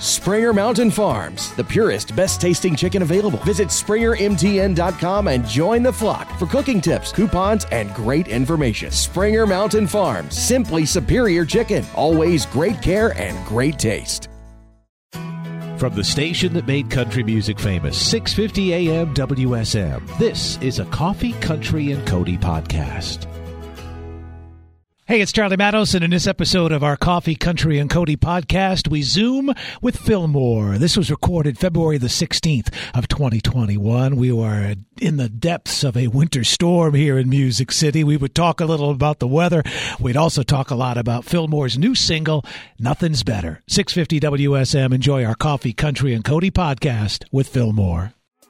Springer Mountain Farms, the purest, best-tasting chicken available. Visit SpringerMTN.com and join the flock for cooking tips, coupons, and great information. Springer Mountain Farms, simply superior chicken. Always great care and great taste. From the station that made country music famous, 650 AM WSM, this is a Coffee, Country, and Cody podcast. Hey, it's Charlie Matos, and in this episode of our Coffee, Country, and Cody podcast, we Zoom with Fillmore. This was recorded February the 16th of 2021. We were in the depths of a winter storm here in Music City. We would talk a little about the weather. We'd also talk a lot about Fillmore's new single, Nothing's Better. 650 WSM, enjoy our Coffee, Country, and Cody podcast with Fillmore.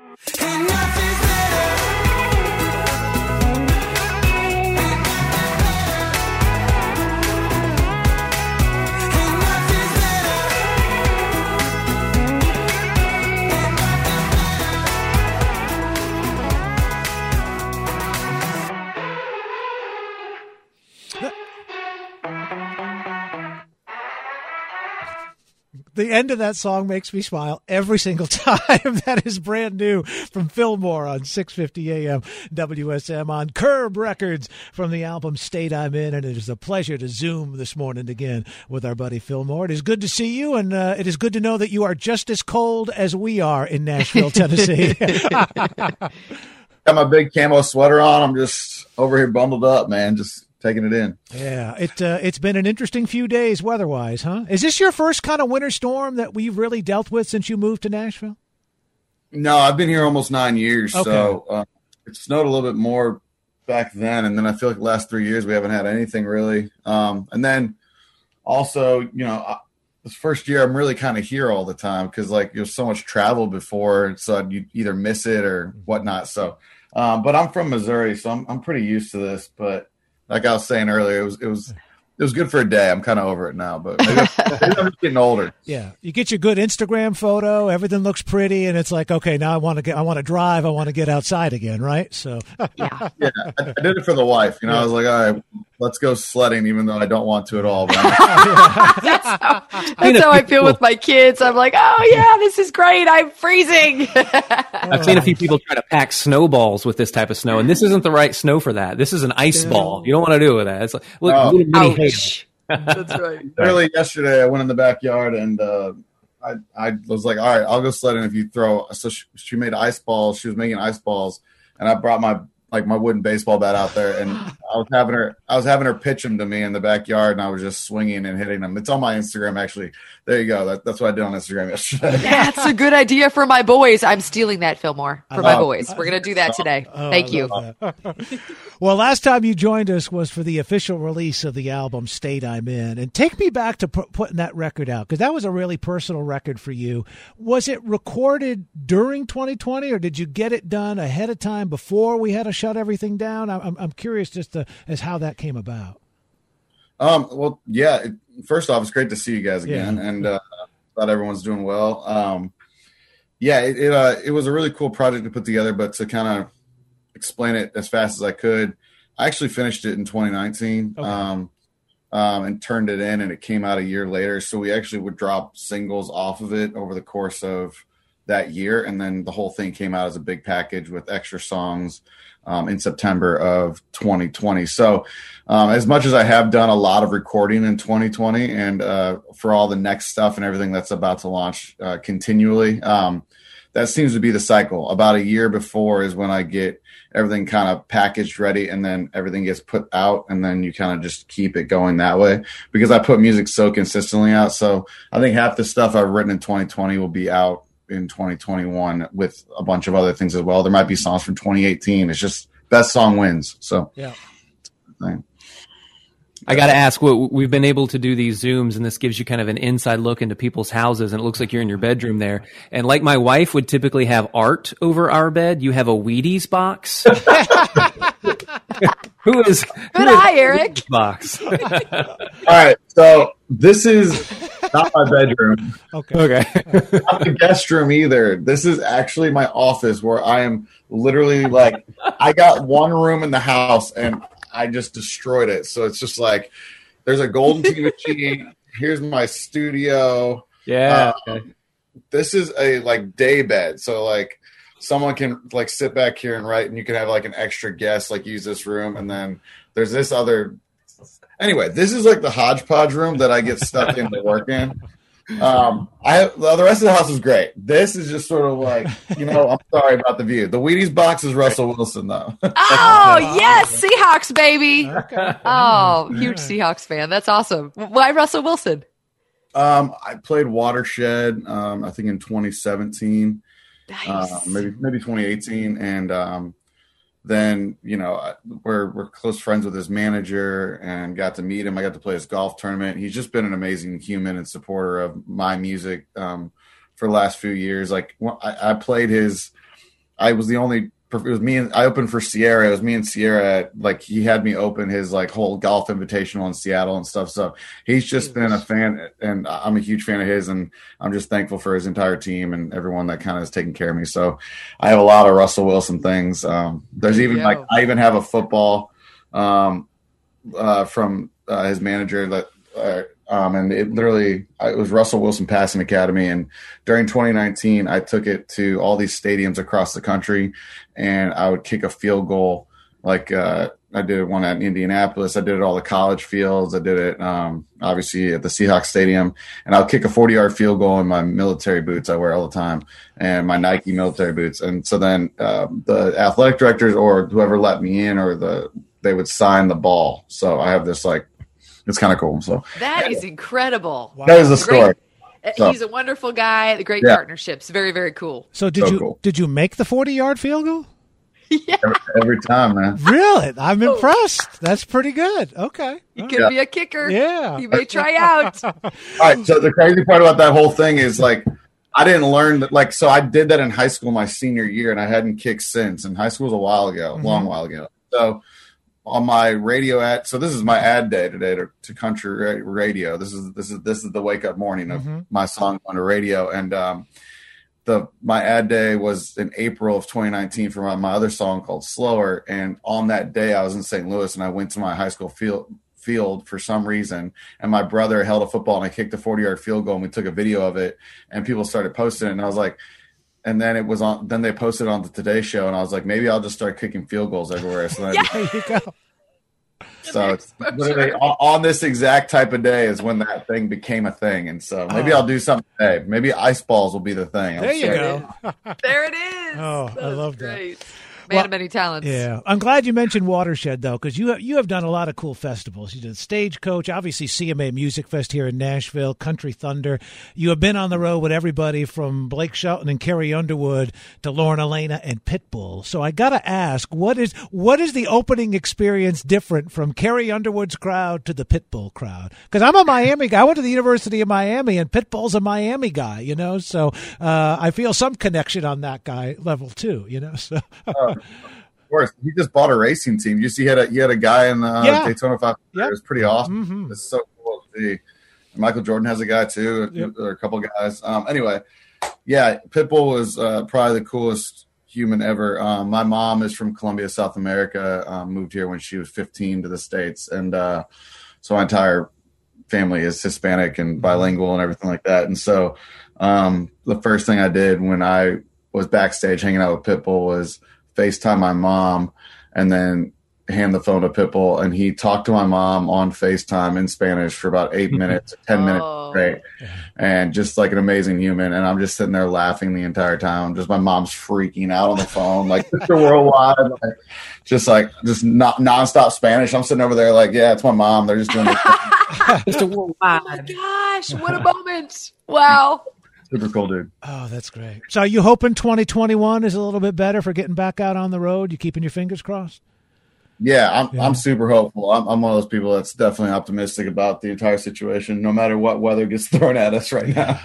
The end of that song makes me smile every single time. That is brand new from Fillmore on 650 AM WSM on Curb Records from the album State I'm In. And it is a pleasure to Zoom this morning again with our buddy Fillmore. It is good to see you, and it is good to know that you are just as cold as we are in Nashville, Tennessee. Got my big camo sweater on. I'm just over here bundled up, man. Just taking it in. Yeah, it's been an interesting few days weather-wise, huh? Is this your first kind of winter storm that we've really dealt with since you moved to Nashville? No, I've been here almost 9 years, okay. So it snowed a little bit more back then, and then I feel like the last 3 years we haven't had anything really. And then also, this first year I'm really kind of here all the time because like there's so much travel before, so you either miss it or whatnot. So, but I'm from Missouri, so I'm pretty used to this, but like I was saying earlier, it was good for a day. I'm kind of over it now, but maybe I'm just getting older. Yeah, you get your good Instagram photo, everything looks pretty, and it's like, okay, now I want to drive, I want to get outside again, right? So yeah, I did it for the wife. I was like, all right, let's go sledding, even though I don't want to at all. But that's how I feel with my kids. I'm like, oh yeah, this is great. I'm freezing. I've seen a few people try to pack snowballs with this type of snow, and this isn't the right snow for that. This is an ice ball. You don't want to do with that. It's like little mini hail. That's right. Early yesterday, I went in the backyard and I was like, all right, I'll go sledding if you throw. So she made ice balls. She was making ice balls, and I brought my wooden baseball bat out there, and I was having her pitch them to me in the backyard, and I was just swinging and hitting them. It's on my Instagram, actually. There you go. That's what I did on Instagram yesterday. That's a good idea for my boys. I'm stealing that, Fillmore, for my boys. We're going to do that today. Thank you. Well, last time you joined us was for the official release of the album State I'm In. And take me back to putting that record out, because that was a really personal record for you. Was it recorded during 2020, or did you get it done ahead of time before we had to shut everything down? I'm curious just as how that came about. Well, yeah. First off, it's great to see you guys again, and glad everyone's doing well. It was a really cool project to put together, but to kind of explain it as fast as I could, I actually finished it in 2019, and turned it in, and it came out a year later. So we actually would drop singles off of it over the course of that year, and then the whole thing came out as a big package with extra songs in September of 2020. So as much as I have done a lot of recording in 2020 and for all the next stuff and everything that's about to launch continually, that seems to be the cycle. About a year before is when I get everything kind of packaged ready, and then everything gets put out, and then you kind of just keep it going that way, because I put music so consistently out. So I think half the stuff I've written in 2020 will be out in 2021 with a bunch of other things as well. There might be songs from 2018. It's just best song wins. So yeah. I got to ask, we've been able to do these Zooms, and this gives you kind of an inside look into people's houses, and it looks like you're in your bedroom there. And like my wife would typically have art over our bed, you have a Wheaties box. Who is Eric. Box? All right, so this is not my bedroom. Okay. Not the guest room either. This is actually my office, where I am literally like, I got one room in the house and I just destroyed it. So it's just like, there's a golden tea machine. Here's my studio. Yeah. This is a like day bed. So like someone can like sit back here and write, and you can have like an extra guest like use this room. And then there's this other. Anyway, this is like the hodgepodge room that I get stuck in to work in. The rest of the house is great. This is just sort of like, I'm sorry about the view. The Wheaties box is Russell Wilson though. Oh yes, Seahawks baby. Okay. Oh, huge Seahawks fan. That's awesome. Why Russell Wilson? I played Watershed, I think in 2017, Nice. maybe 2018, and then we're close friends with his manager and got to meet him. I got to play his golf tournament. He's just been an amazing human and supporter of my music for the last few years. Like I played his, I was the only. It was me and I opened for Sierra. It was me and Sierra. Like he had me open his like whole golf invitational in Seattle and stuff. So he's just been a fan, and I'm a huge fan of his. And I'm just thankful for his entire team and everyone that kind of has taken care of me. So I have a lot of Russell Wilson things. There's even I even have a football from his manager that. And it was Russell Wilson Passing Academy. And during 2019, I took it to all these stadiums across the country, and I would kick a field goal. Like I did one at Indianapolis. I did it at all the college fields. I did it obviously at the Seahawks stadium, and I'll kick a 40-yard field goal in my military boots I wear all the time, and my Nike military boots. And so then the athletic directors or whoever let me in, they would sign the ball. So I have this like. It's kind of cool. So that is incredible. Wow. That is the story. He's a wonderful guy. The great partnerships. Very, very cool. So did you make the 40-yard field goal? Yeah. Every time, man. Really? I'm impressed. That's pretty good. Okay. He could be a kicker. Yeah. He may try out. All right. So the crazy part about that whole thing is like, I didn't learn that. Like, so I did that in high school my senior year, and I hadn't kicked since. And high school was a while ago, long while ago. So on my radio ad, so this is my ad day today to country radio. This is the wake up morning of my song on the radio, and my ad day was in April of 2019 for my other song called Slower. And on that day, I was in St. Louis, and I went to my high school field for some reason, and my brother held a football, and I kicked a 40-yard field goal, and we took a video of it, and people started posting it, and I was like. And then it was on. Then they posted it on the Today Show, and I was like, maybe I'll just start kicking field goals everywhere. So there you go. So it's literally on this exact type of day is when that thing became a thing, and so maybe I'll do something today. Maybe ice balls will be the thing. There you go. There it is. Oh, I love great. that. Man of many talents. Yeah. I'm glad you mentioned Watershed, though, because you have done a lot of cool festivals. You did Stagecoach, obviously CMA Music Fest here in Nashville, Country Thunder. You have been on the road with everybody from Blake Shelton and Carrie Underwood to Lauren Elena and Pitbull. So I got to ask, what is the opening experience different from Carrie Underwood's crowd to the Pitbull crowd? Because I'm a Miami guy. I went to the University of Miami, and Pitbull's a Miami guy, so I feel some connection on that guy level, too, so... Of course, he just bought a racing team. You see, he had a guy in the Daytona 500. Yep. It was pretty awesome. Mm-hmm. It's so cool to see. Michael Jordan has a guy too, or a couple of guys. Anyway, Pitbull was probably the coolest human ever. My mom is from Colombia, South America. Moved here when she was 15 to the States, and so my entire family is Hispanic and bilingual and everything like that. And so the first thing I did when I was backstage hanging out with Pitbull was FaceTime my mom and then hand the phone to Pitbull, and he talked to my mom on FaceTime in Spanish for about 8 minutes, 10 minutes straight, and just like an amazing human. And I'm just sitting there laughing the entire time. Just my mom's freaking out on the phone, like Mr. Worldwide, just nonstop Spanish. I'm sitting over there like, yeah, it's my mom. They're just doing this. Mr. Worldwide. Oh my gosh, what a moment. Wow. Super cool, dude. Oh, that's great. So are you hoping 2021 is a little bit better for getting back out on the road? You keeping your fingers crossed? Yeah, I'm super hopeful. I'm one of those people that's definitely optimistic about the entire situation, no matter what weather gets thrown at us right now.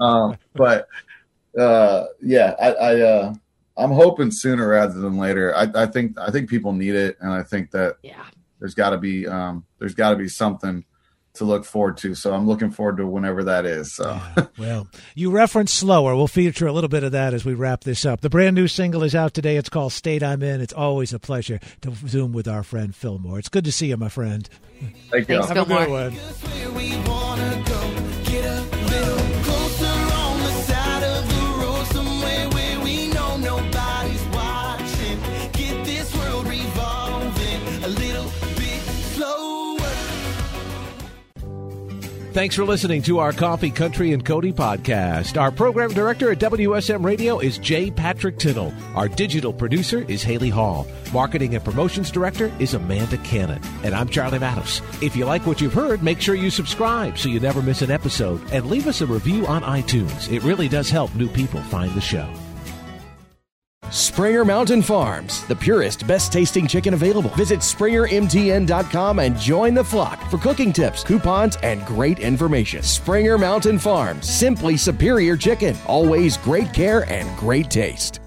I'm hoping sooner rather than later. I think people need it, and I think that there's got to be something to look forward to. So I'm looking forward to whenever that is. So well, you referenced Slower. We'll feature a little bit of that as we wrap this up. The brand new single is out today. It's called State I'm In. It's always a pleasure to Zoom with our friend Fillmore. It's good to see you, my friend. Thank you. Thanks, Have Fillmore. a good one. Thanks for listening to our Coffee, Country, and Cody podcast. Our program director at WSM Radio is J. Patrick Tittle. Our digital producer is Haley Hall. Marketing and promotions director is Amanda Cannon. And I'm Charlie Matos. If you like what you've heard, make sure you subscribe so you never miss an episode. And leave us a review on iTunes. It really does help new people find the show. Springer Mountain Farms, the purest, best-tasting chicken available. Visit SpringerMTN.com and join the flock for cooking tips, coupons, and great information. Springer Mountain Farms, simply superior chicken. Always great care and great taste.